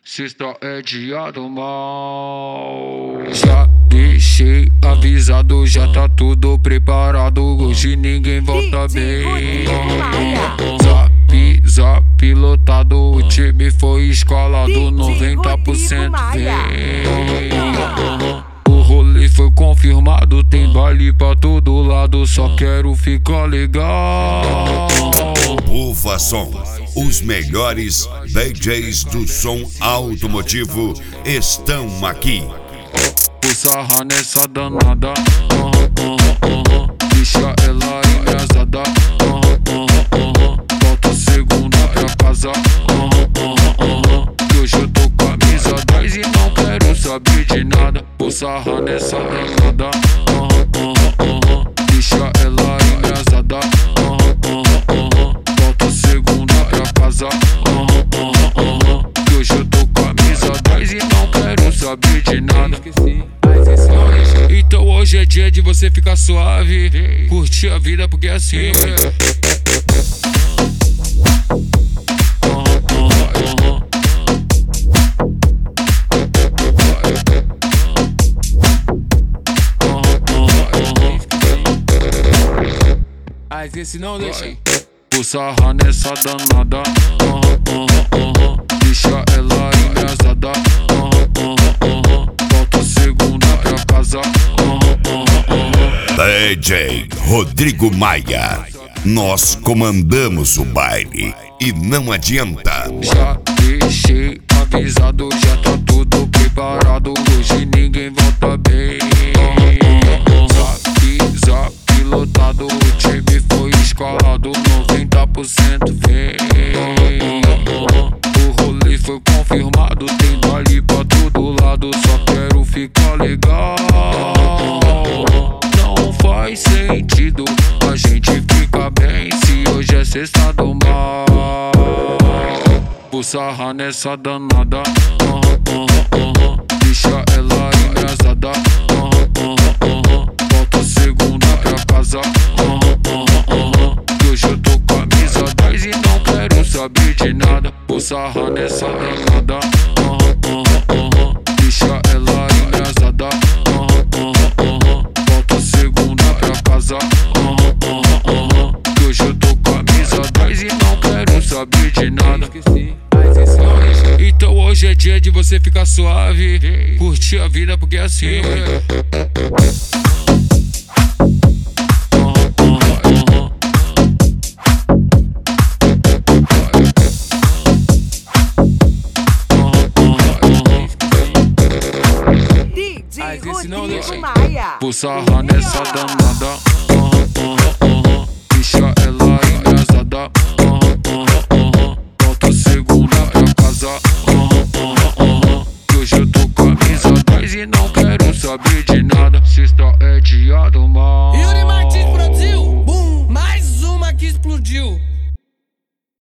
Sexta é dia do mal. Já deixei avisado, já tá tudo preparado. Hoje ninguém volta bem. Zap lotado, o time foi escalado. 90% vem. O rolê foi confirmado, tem baile pra todo lado. Só quero ficar legal. Ufa Som, os melhores DJs do som automotivo estão aqui. Vou sarrar nessa danada, deixa ela engasada. Volta segunda pra casa, que hoje eu tô camisa 10 e não quero saber de nada. Vou sarrar nessa danada, deixa ela engasada. Volta segunda pra casa, que hoje eu tô camisa 10 e não quero saber de nada. Então hoje é dia de você ficar suave, curtir a vida porque é assim. Mas esse não deixa. Vou sarrar nessa danada, deixa ela engasada. Volta segunda pra casa. DJ Rodrigo Maia, nós comandamos o baile e não adianta. Já deixei avisado, já tá tudo preparado. Hoje ninguém volta bem. Zap lotado, o time foi escalado. 90% vem. O rolê foi confirmado, tem baile pra todo lado. Só quero ficar legal. Não faz sentido a gente ficar bem se hoje é sexta do mal. Vou sarrar nessa danada, deixa ela engasada. Volta segunda pra casa, que hoje eu tô camisa 10 e não quero saber de nada. Vou sarrar nessa danada, deixa ela engasada. Volta segunda pra casa, que hoje eu tô camisa 10 e não quero saber de nada. Então hoje é dia de você ficar suave, curtir a vida porque é assim. Mas esse não deixa. Vou sarrar nessa danada, deixa ela engasada. Volta segunda pra casa, que hoje eu tô camisa 10 e não quero saber de nada. Sexta é dia do mal.